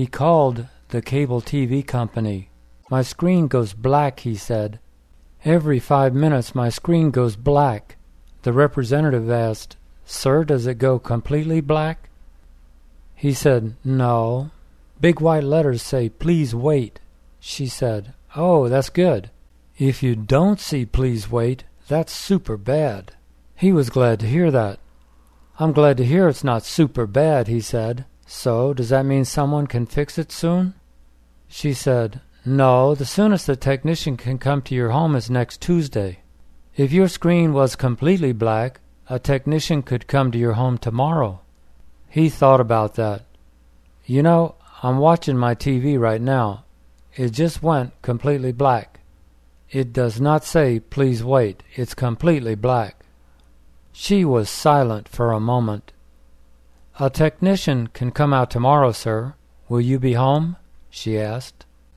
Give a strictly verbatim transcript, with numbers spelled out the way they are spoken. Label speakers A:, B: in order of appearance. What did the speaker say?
A: He called the cable T V company. My screen goes black, he said. Every five minutes my screen goes black. The representative asked, Sir, does it go completely black? He said, No. Big white letters say, Please wait. She said, Oh, that's good. If you don't see please wait, that's super bad. He was glad to hear that. I'm glad to hear it's not super bad, he said. So, does that mean someone can fix it soon? She said, No, the soonest the technician can come to your home is next Tuesday. If your screen was completely black, a technician could come to your home tomorrow. He thought about that. You know, I'm watching my T V right now. It just went completely black. It does not say, please wait. It's completely black. She was silent for a moment. A technician can come out tomorrow, sir. Will you be home? She asked.